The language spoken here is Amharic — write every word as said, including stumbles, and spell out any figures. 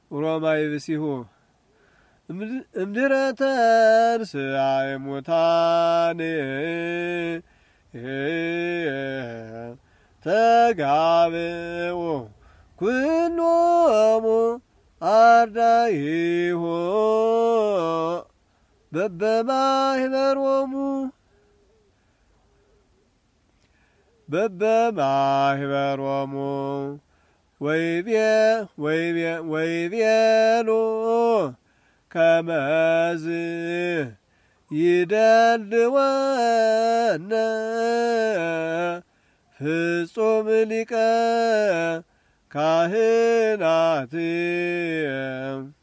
ሮማይ ብሲሁ እምድረተን ስአይ ሙታን ተጋብኡ ኩሎሙ አርዳኢሁ በበማህበሮሙ በበማህበሮሙ ወይቤ ወይቤ ወይቤሉ ከመዝ ይደልወነ ፍጹም ሊቀ ካህናት